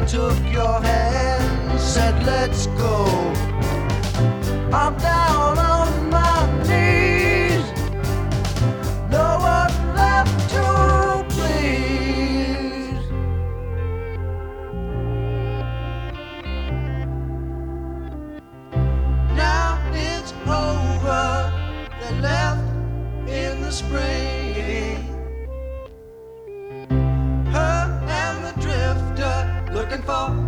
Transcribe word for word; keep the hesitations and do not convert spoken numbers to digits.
took your hand, said let's go. I'm down on my knees, no one left to please. Now it's over, they left in the spring. Her and the drifter looking for